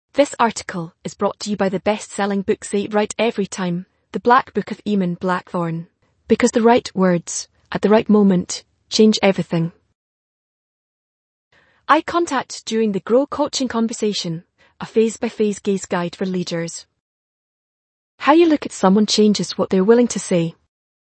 This article is brought to you by the best-selling book Say It Right Every Time, The Black Book of Eamon Blackthorne. Because the right words, at the right moment, change everything. Eye contact during the Grow Coaching Conversation, a phase-by-phase gaze guide for leaders. How you look at someone changes what they're willing to say.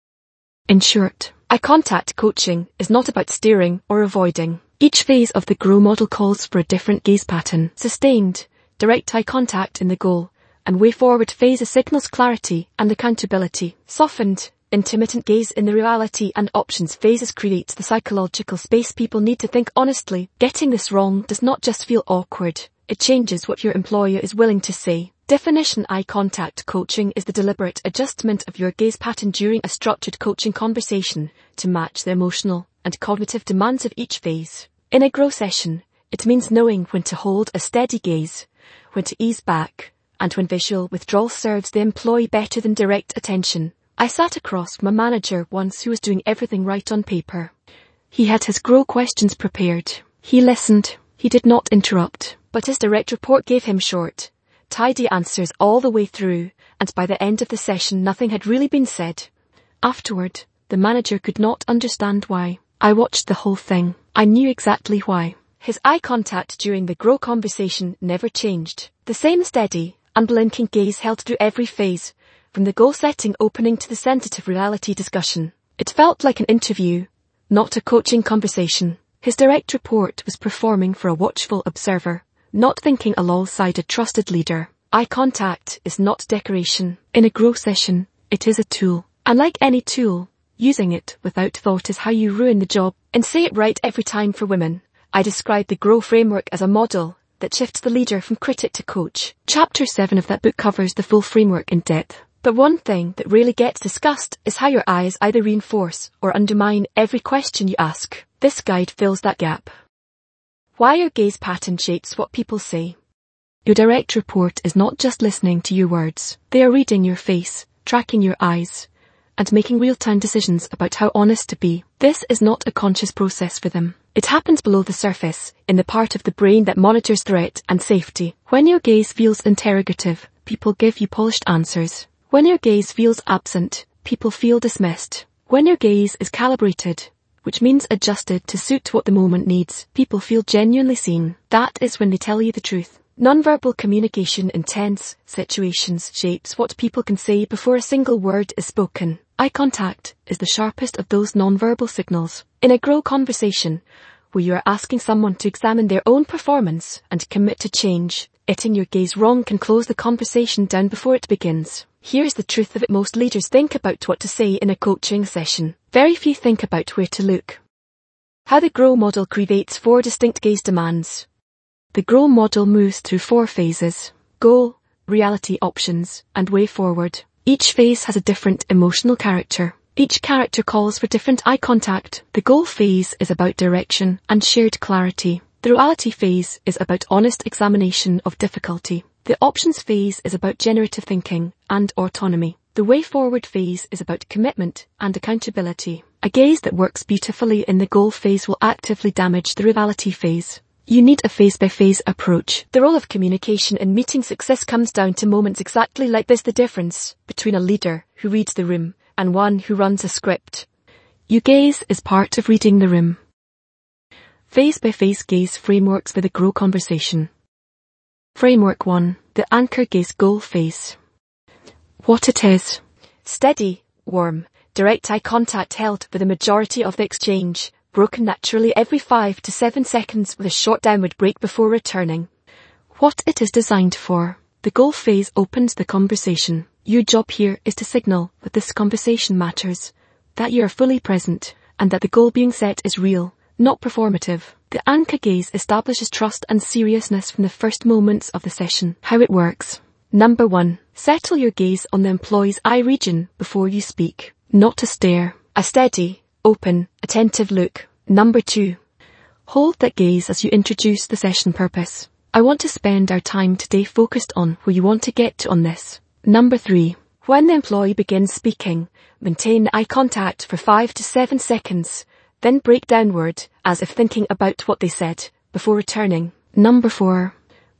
In short, eye contact coaching is not about steering or avoiding. Each phase of the Grow model calls for a different gaze pattern. Sustained, direct eye contact in the goal, and way forward phase signals clarity and accountability. Softened, intermittent gaze in the reality and options phases creates the psychological space people need to think honestly. Getting this wrong does not just feel awkward, it changes what your employer is willing to say. Definition: eye contact coaching is the deliberate adjustment of your gaze pattern during a structured coaching conversation to match the emotional and cognitive demands of each phase. In a Grow session, it means knowing when to hold a steady gaze, when to ease back, and when visual withdrawal serves the employee better than direct attention. I sat across from a manager once who was doing everything right on paper. He had his Grow questions prepared. He listened. He did not interrupt. But his direct report gave him short, tidy answers all the way through, and by the end of the session nothing had really been said. Afterward, the manager could not understand why. I watched the whole thing. I knew exactly why. His eye contact during the Grow conversation never changed. The same steady, unblinking gaze held through every phase, from the goal-setting opening to the sensitive reality discussion. It felt like an interview, not a coaching conversation. His direct report was performing for a watchful observer, not thinking alongside a trusted leader. Eye contact is not decoration. In a Grow session, it is a tool. And like any tool, using it without thought is how you ruin the job. In Say It Right Every Time for Women, I describe the Grow framework as a model that shifts the leader from critic to coach. Chapter 7 of that book covers the full framework in depth. But one thing that rarely gets discussed is how your eyes either reinforce or undermine every question you ask. This guide fills that gap. Why your gaze pattern shapes what people say. Your direct report is not just listening to your words. They are reading your face, tracking your eyes, and making real-time decisions about how honest to be. This is not a conscious process for them. It happens below the surface, in the part of the brain that monitors threat and safety. When your gaze feels interrogative, people give you polished answers. When your gaze feels absent, people feel dismissed. When your gaze is calibrated, which means adjusted to suit what the moment needs, people feel genuinely seen. That is when they tell you the truth. Nonverbal communication in tense situations shapes what people can say before a single word is spoken. Eye contact is the sharpest of those nonverbal signals. In a Grow conversation, where you are asking someone to examine their own performance and commit to change, getting your gaze wrong can close the conversation down before it begins. Here's the truth of it: most leaders think about what to say in a coaching session. Very few think about where to look. How the Grow model creates 4 distinct gaze demands. The Grow model moves through 4 phases: goal, reality, options, and way forward. Each phase has a different emotional character. Each character calls for different eye contact. The goal phase is about direction and shared clarity. The reality phase is about honest examination of difficulty. The options phase is about generative thinking and autonomy. The way forward phase is about commitment and accountability. A gaze that works beautifully in the goal phase will actively damage the reality phase. You need a phase-by-phase approach. The role of communication in meeting success comes down to moments exactly like this: the difference between a leader who reads the room and one who runs a script. Your gaze is part of reading the room. Phase-by-phase gaze frameworks for the Grow conversation. Framework 1. The anchor gaze goal phase. What it is: steady, warm, direct eye contact held for the majority of the exchange, broken naturally every 5 to 7 seconds with a short downward break before returning. What it is designed for. The goal phase opens the conversation. Your job here is to signal that this conversation matters, that you are fully present, and that the goal being set is real, not performative. The anchor gaze establishes trust and seriousness from the first moments of the session. How it works. Number 1. Settle your gaze on the employee's eye region before you speak. Not a stare. A steady, open, attentive look. Number 2. Hold that gaze as you introduce the session purpose. I want to spend our time today focused on where you want to get to on this. Number 3. When the employee begins speaking, maintain eye contact for 5 to 7 seconds, then break downward as if thinking about what they said before returning. Number 4.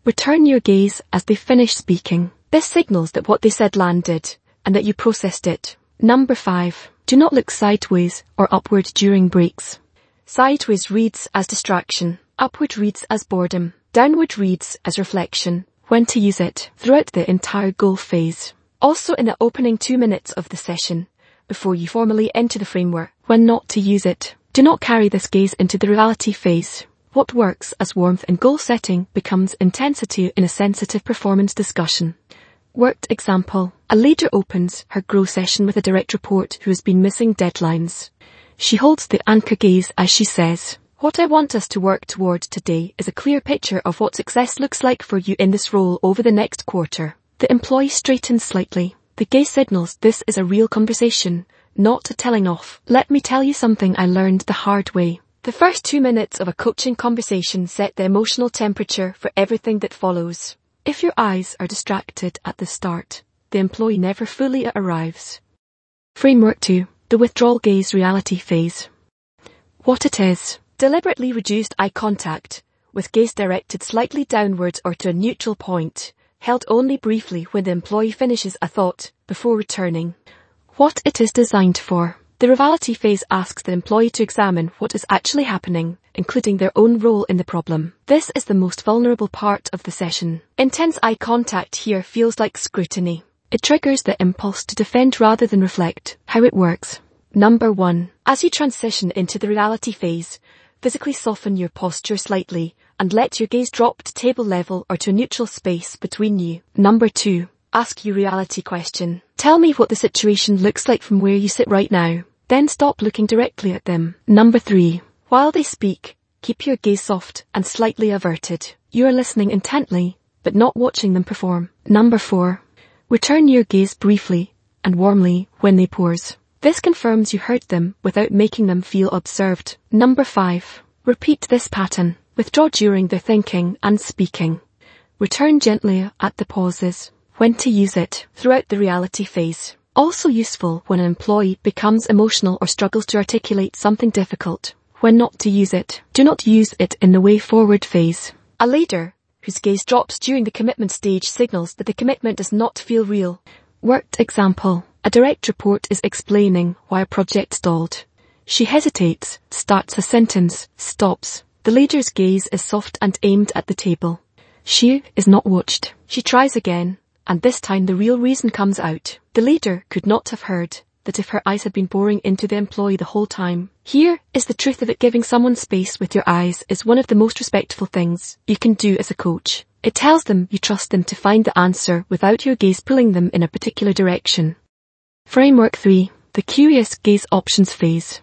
Return your gaze as they finish speaking. This signals that what they said landed, and that you processed it. Number 5. Do not look sideways or upward during breaks. Sideways reads as distraction. Upward reads as boredom. Downward reads as reflection. When to use it? Throughout the entire goal phase. Also in the opening 2 minutes of the session, before you formally enter the framework. When not to use it? Do not carry this gaze into the reality phase. What works as warmth in goal setting becomes intensity in a sensitive performance discussion. Worked example. A leader opens her grow session with a direct report who has been missing deadlines. She holds the anchor gaze as she says, "What I want us to work toward today is a clear picture of what success looks like for you in this role over the next quarter." The employee straightens slightly. The gaze signals this is a real conversation, not a telling off. Let me tell you something I learned the hard way. The first 2 minutes of a coaching conversation set the emotional temperature for everything that follows. If your eyes are distracted at the start, the employee never fully arrives. Framework 2. The withdrawal gaze reality phase. What it is. Deliberately reduced eye contact, with gaze directed slightly downwards or to a neutral point, held only briefly when the employee finishes a thought, before returning. What it is designed for. The reality phase asks the employee to examine what is actually happening, including their own role in the problem. This is the most vulnerable part of the session. Intense eye contact here feels like scrutiny. It triggers the impulse to defend rather than reflect. How it works. Number 1. As you transition into the reality phase, physically soften your posture slightly and let your gaze drop to table level or to a neutral space between you. Number 2. Ask your reality question. Tell me what the situation looks like from where you sit right now. Then stop looking directly at them. Number 3. While they speak, keep your gaze soft and slightly averted. You are listening intently, but not watching them perform. Number 4. Return your gaze briefly and warmly when they pause. This confirms you heard them without making them feel observed. Number 5. Repeat this pattern. Withdraw during the thinking and speaking. Return gently at the pauses. When to use it. Throughout the reality phase. Also useful when an employee becomes emotional or struggles to articulate something difficult. When not to use it. Do not use it in the way forward phase. A leader whose gaze drops during the commitment stage signals that the commitment does not feel real. Worked example. A direct report is explaining why a project stalled. She hesitates, starts a sentence, stops. The leader's gaze is soft and aimed at the table. She is not watched. She tries again, and this time the real reason comes out. The leader could not have heard that if her eyes had been boring into the employee the whole time. Here is the truth of it. Giving someone space with your eyes is one of the most respectful things you can do as a coach. It tells them you trust them to find the answer without your gaze pulling them in a particular direction. Framework 3. The curious gaze options phase.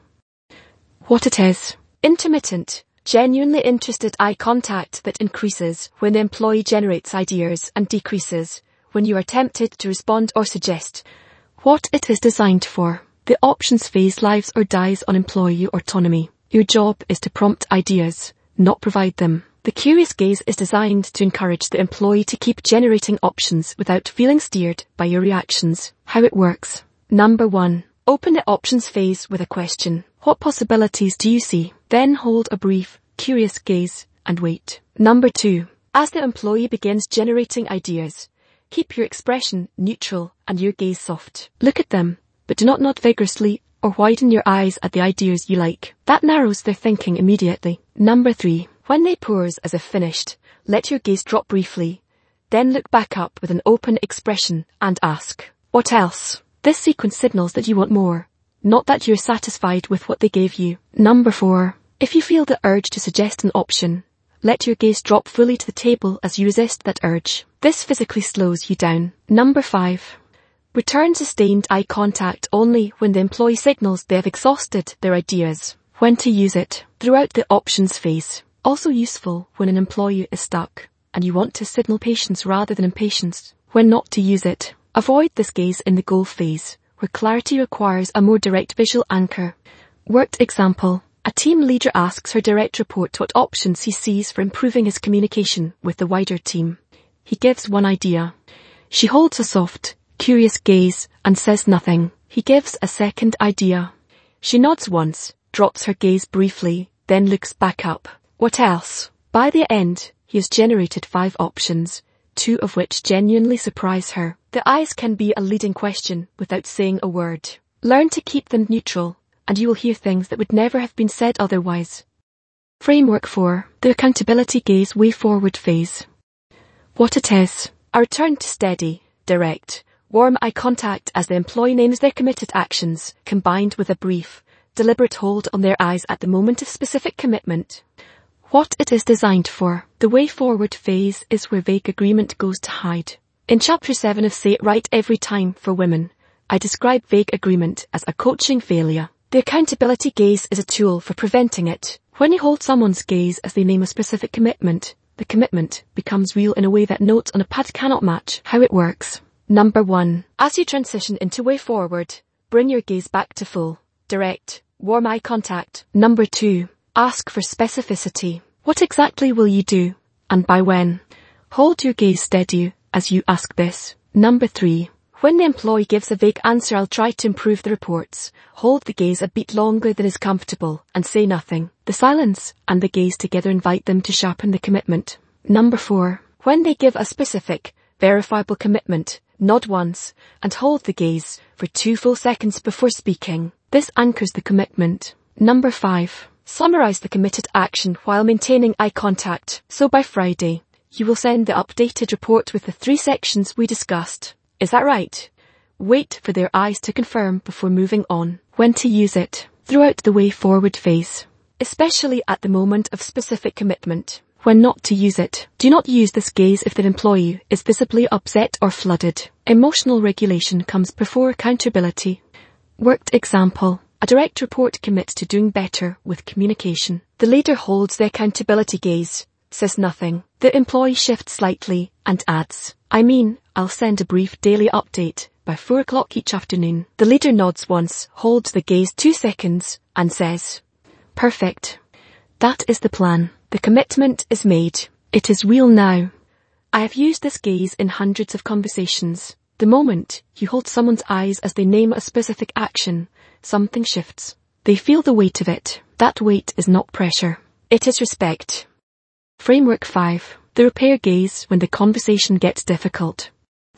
What it is. Intermittent, genuinely interested eye contact that increases when the employee generates ideas and decreases when you are tempted to respond or suggest. What it is designed for. The options phase lives or dies on employee autonomy. Your job is to prompt ideas, not provide them. The curious gaze is designed to encourage the employee to keep generating options without feeling steered by your reactions. How it works. Number 1. Open the options phase with a question. What possibilities do you see? Then hold a brief, curious gaze and wait. Number 2. As the employee begins generating ideas, keep your expression neutral and your gaze soft. Look at them, but do not nod vigorously or widen your eyes at the ideas you like. That narrows their thinking immediately. Number 3. When they pause as if finished, let your gaze drop briefly. Then look back up with an open expression and ask, "What else?" This sequence signals that you want more, not that you're satisfied with what they gave you. Number 4. If you feel the urge to suggest an option, let your gaze drop fully to the table as you resist that urge. This physically slows you down. Number 5. Return sustained eye contact only when the employee signals they have exhausted their ideas. When to use it. Throughout the options phase. Also useful when an employee is stuck and you want to signal patience rather than impatience. When not to use it. Avoid this gaze in the goal phase, where clarity requires a more direct visual anchor. Worked example. A team leader asks her direct report what options he sees for improving his communication with the wider team. He gives one idea. She holds a soft, curious gaze and says nothing. He gives a second idea. She nods once, drops her gaze briefly, then looks back up. What else? By the end, he has generated 5 options, 2 of which genuinely surprise her. The eyes can be a leading question without saying a word. Learn to keep them neutral, and you will hear things that would never have been said otherwise. Framework 4. The Accountability Gaze Way Forward Phase. What it is. A return to steady, direct, warm eye contact as the employee names their committed actions, combined with a brief, deliberate hold on their eyes at the moment of specific commitment. What it is designed for. The way forward phase is where vague agreement goes to hide. In Chapter 7 of Say It Right Every Time for Women, I describe vague agreement as a coaching failure. The accountability gaze is a tool for preventing it. When you hold someone's gaze as they name a specific commitment, the commitment becomes real in a way that notes on a pad cannot match. How it works. Number 1. As you transition into way forward, bring your gaze back to full, direct, warm eye contact. Number 2. Ask for specificity. What exactly will you do, and by when? Hold your gaze steady as you ask this. Number 3. When the employee gives a vague answer, I'll try to improve the reports. Hold the gaze a bit longer than is comfortable and say nothing. The silence and the gaze together invite them to sharpen the commitment. Number 4. When they give a specific, verifiable commitment, nod once and hold the gaze for 2 full seconds before speaking. This anchors the commitment. Number 5. Summarize the committed action while maintaining eye contact. So by Friday, you will send the updated report with the 3 sections we discussed. Is that right? Wait for their eyes to confirm before moving on. When to use it. Throughout the way forward phase, especially at the moment of specific commitment. When not to use it. Do not use this gaze if the employee is visibly upset or flooded. Emotional regulation comes before accountability. Worked example. A direct report commits to doing better with communication. The leader holds the accountability gaze, says nothing. The employee shifts slightly and adds, I'll send a brief daily update by 4 o'clock each afternoon. The leader nods once, holds the gaze 2 seconds, and says, perfect. That is the plan. The commitment is made. It is real now. I have used this gaze in hundreds of conversations. The moment you hold someone's eyes as they name a specific action, something shifts. They feel the weight of it. That weight is not pressure. It is respect. Framework 5. The repair gaze when the conversation gets difficult.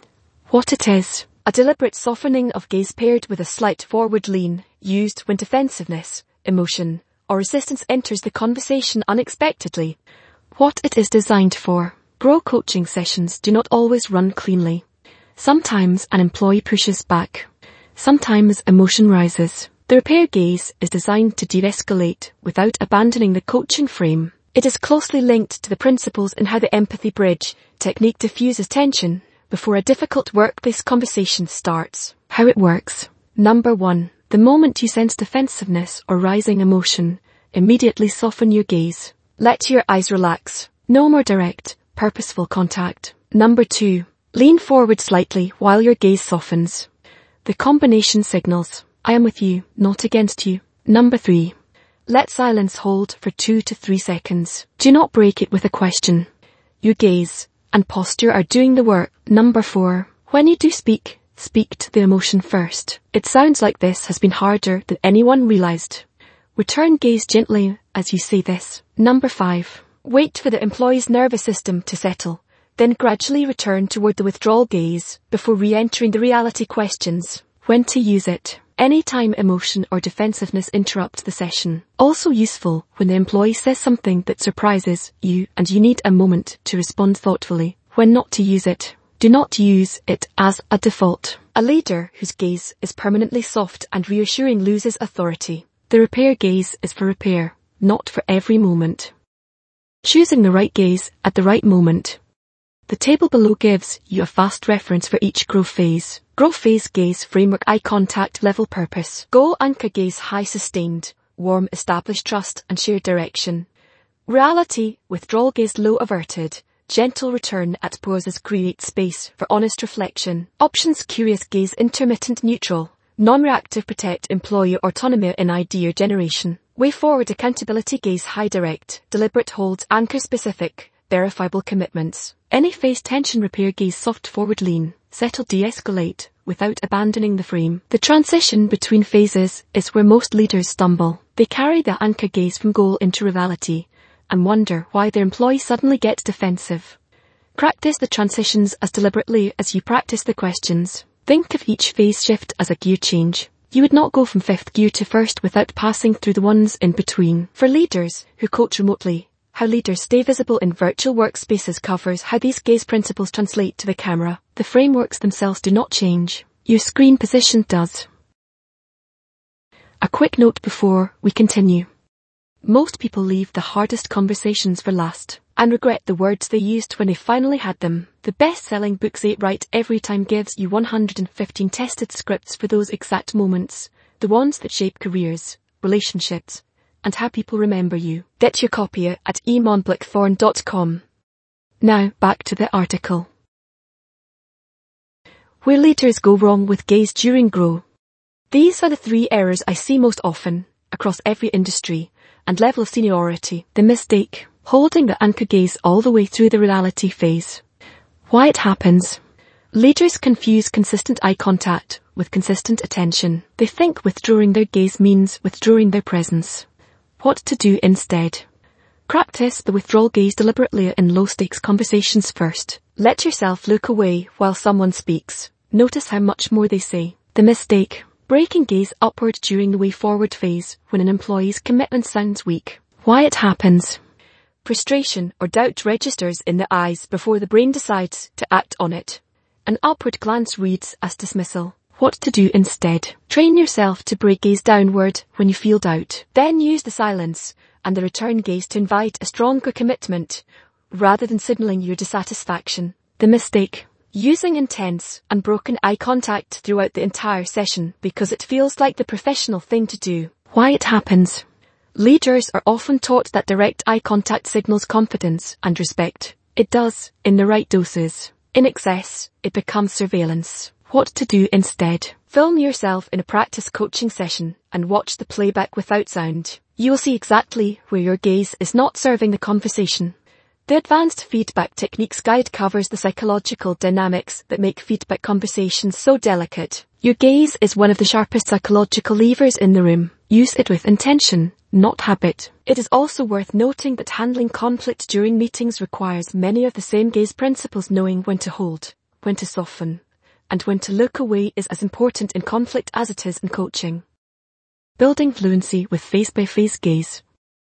What it is. A deliberate softening of gaze paired with a slight forward lean, used when defensiveness, emotion, or resistance enters the conversation unexpectedly. What it is designed for. Grow coaching sessions do not always run cleanly. Sometimes an employee pushes back. Sometimes emotion rises. The repair gaze is designed to de-escalate without abandoning the coaching frame. It is closely linked to the principles in how the empathy bridge technique diffuses tension before a difficult workplace conversation starts. How it works. Number 1. The moment you sense defensiveness or rising emotion, immediately soften your gaze. Let your eyes relax. No more direct, purposeful contact. Number 2. Lean forward slightly while your gaze softens. The combination signals, I am with you, not against you. Number 3. Let silence hold for 2 to 3 seconds. Do not break it with a question. Your gaze and posture are doing the work. Number 4. When you do speak, speak to the emotion first. It sounds like this has been harder than anyone realized. Return gaze gently as you say this. Number 5. Wait for the employee's nervous system to settle. Then gradually return toward the withdrawal gaze before re-entering the reality questions. When to use it. Anytime emotion or defensiveness interrupt the session. Also useful when the employee says something that surprises you and you need a moment to respond thoughtfully. When not to use it. Do not use it as a default. A leader whose gaze is permanently soft and reassuring loses authority. The repair gaze is for repair, not for every moment. Choosing the right gaze at the right moment. The table below gives you a fast reference for each growth phase. Growth phase gaze framework eye contact level purpose. Goal anchor gaze high sustained, warm established trust and shared direction. Reality withdrawal gaze low averted, gentle return at pauses create space for honest reflection. Options curious gaze intermittent neutral, non-reactive protect employee autonomy in idea generation. Way forward accountability gaze high direct, deliberate holds anchor specific, verifiable commitments. Any phase tension repair gaze soft forward lean, settle de-escalate without abandoning the frame. The transition between phases is where most leaders stumble. They carry the anchor gaze from goal into reality, and wonder why their employee suddenly gets defensive. Practice the transitions as deliberately as you practice the questions. Think of each phase shift as a gear change. You would not go from fifth gear to first without passing through the ones in between. For leaders who coach remotely, How Leaders Stay Visible in Virtual Workspaces covers how these gaze principles translate to the camera. The frameworks themselves do not change. Your screen position does. A quick note before we continue. Most people leave the hardest conversations for last and regret the words they used when they finally had them. The best-selling book Say It Right Every Time gives you 115 tested scripts for those exact moments, the ones that shape careers, relationships, and how people remember you. Get your copy at emonblackthorn.com. Now back to the article. Where leaders go wrong with gaze during grow. These are the 3 errors I see most often, across every industry and level of seniority. The mistake, holding the anchor gaze all the way through the reality phase. Why it happens. Leaders confuse consistent eye contact with consistent attention. They think withdrawing their gaze means withdrawing their presence. What to do instead. Practice the withdrawal gaze deliberately in low-stakes conversations first. Let yourself look away while someone speaks. Notice how much more they say. The mistake. Breaking gaze upward during the way forward phase when an employee's commitment sounds weak. Why it happens. Frustration or doubt registers in the eyes before the brain decides to act on it. An upward glance reads as dismissal. What to do instead. Train yourself to break gaze downward when you feel doubt. Then use the silence and the return gaze to invite a stronger commitment, rather than signaling your dissatisfaction. The mistake. Using intense, unbroken eye contact throughout the entire session because it feels like the professional thing to do. Why it happens. Leaders are often taught that direct eye contact signals confidence and respect. It does, in the right doses. In excess, it becomes surveillance. What to do instead. Film yourself in a practice coaching session and watch the playback without sound. You will see exactly where your gaze is not serving the conversation. The Advanced Feedback Techniques Guide covers the psychological dynamics that make feedback conversations so delicate. Your gaze is one of the sharpest psychological levers in the room. Use it with intention, not habit. It is also worth noting that handling conflict during meetings requires many of the same gaze principles. Knowing when to hold, when to soften, and when to look away is as important in conflict as it is in coaching. Building fluency with phase-by-phase gaze.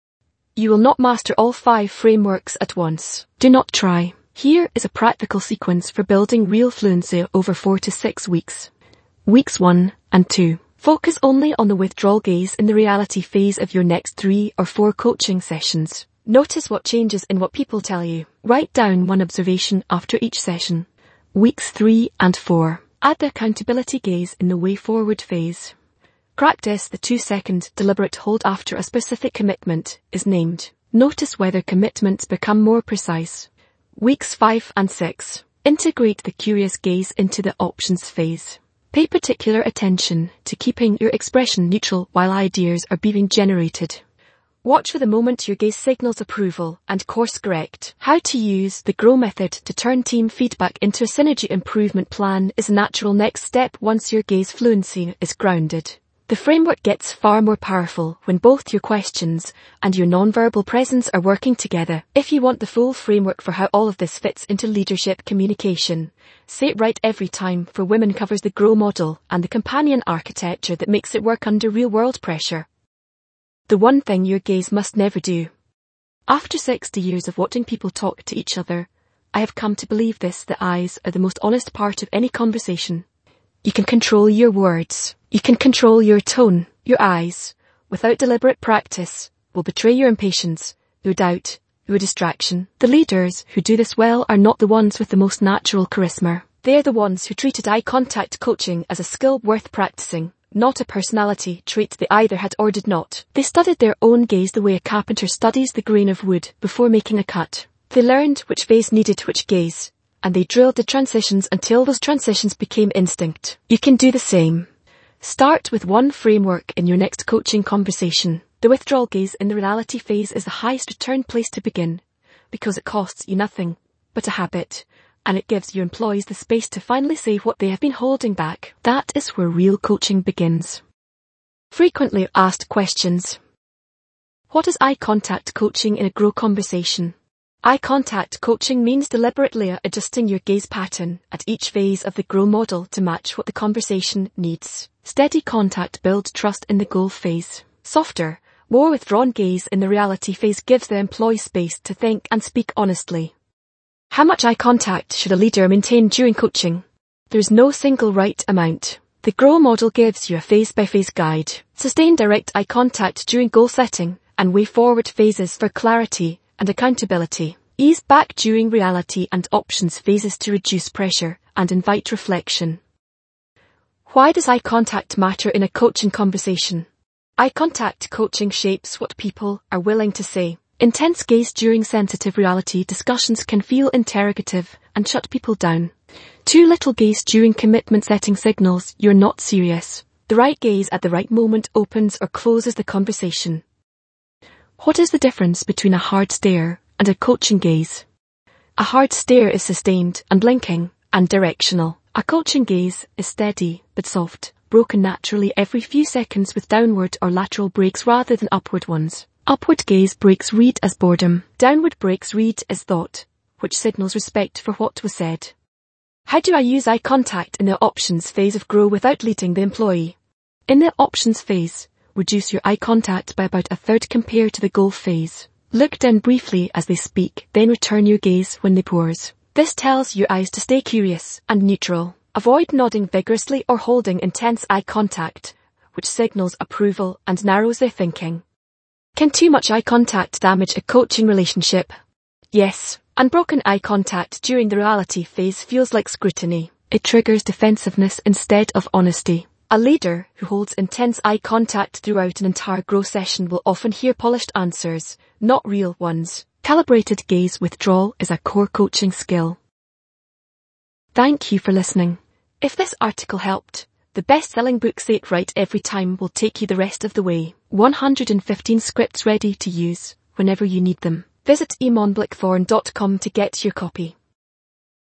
You will not master all 5 frameworks at once. Do not try. Here is a practical sequence for building real fluency over 4 to 6 weeks. Weeks 1 and 2. Focus only on the withdrawal gaze in the reality phase of your next 3 or 4 coaching sessions. Notice what changes in what people tell you. Write down one observation after each session. Weeks 3 and 4. Add the accountability gaze in the way forward phase. Practice the 2-second deliberate hold after a specific commitment is named. Notice whether commitments become more precise. Weeks 5 and 6. Integrate the curious gaze into the options phase. Pay particular attention to keeping your expression neutral while ideas are being generated. Watch for the moment your gaze signals approval and course correct. How to use the GROW method to turn team feedback into a synergy improvement plan is a natural next step once your gaze fluency is grounded. The framework gets far more powerful when both your questions and your nonverbal presence are working together. If you want the full framework for how all of this fits into leadership communication, Say It Right Every Time for Women covers the GROW model and the companion architecture that makes it work under real-world pressure. The one thing your gaze must never do. After 60 years of watching people talk to each other, I have come to believe this: the eyes are the most honest part of any conversation. You can control your words. You can control your tone. Your eyes, without deliberate practice, will betray your impatience, your doubt, your distraction. The leaders who do this well are not the ones with the most natural charisma. They are the ones who treated eye contact coaching as a skill worth practicing, not a personality trait they either had or did not. They studied their own gaze the way a carpenter studies the grain of wood before making a cut. They learned which phase needed which gaze, and they drilled the transitions until those transitions became instinct. You can do the same. Start with one framework in your next coaching conversation. The withdrawal gaze in the reality phase is the highest return place to begin, because it costs you nothing but a habit, and it gives your employees the space to finally say what they have been holding back. That is where real coaching begins. Frequently asked questions. What is eye contact coaching in a Grow conversation? Eye contact coaching means deliberately adjusting your gaze pattern at each phase of the Grow model to match what the conversation needs. Steady contact builds trust in the goal phase. Softer, more withdrawn gaze in the reality phase gives the employee space to think and speak honestly. How much eye contact should a leader maintain during coaching? There's no single right amount. The Grow model gives you a phase-by-phase guide. Sustain direct eye contact during goal setting and way forward phases for clarity and accountability. Ease back during reality and options phases to reduce pressure and invite reflection. Why does eye contact matter in a coaching conversation? Eye contact coaching shapes what people are willing to say. Intense gaze during sensitive reality discussions can feel interrogative and shut people down. Too little gaze during commitment setting signals you're not serious. The right gaze at the right moment opens or closes the conversation. What is the difference between a hard stare and a coaching gaze? A hard stare is sustained and blinking and directional. A coaching gaze is steady but soft, broken naturally every few seconds with downward or lateral breaks rather than upward ones. Upward gaze breaks read as boredom. Downward breaks read as thought, which signals respect for what was said. How do I use eye contact in the options phase of Grow without leading the employee? In the options phase, reduce your eye contact by about a third compared to the goal phase. Look down briefly as they speak, then return your gaze when they pause. This tells your eyes to stay curious and neutral. Avoid nodding vigorously or holding intense eye contact, which signals approval and narrows their thinking. Can too much eye contact damage a coaching relationship? Yes. Unbroken eye contact during the reality phase feels like scrutiny. It triggers defensiveness instead of honesty. A leader who holds intense eye contact throughout an entire Grow session will often hear polished answers, not real ones. Calibrated gaze withdrawal is a core coaching skill. Thank you for listening. If this article helped, the best-selling book Say It Right Every Time will take you the rest of the way. 115 scripts ready to use whenever you need them. Visit emonblackthorn.com to get your copy.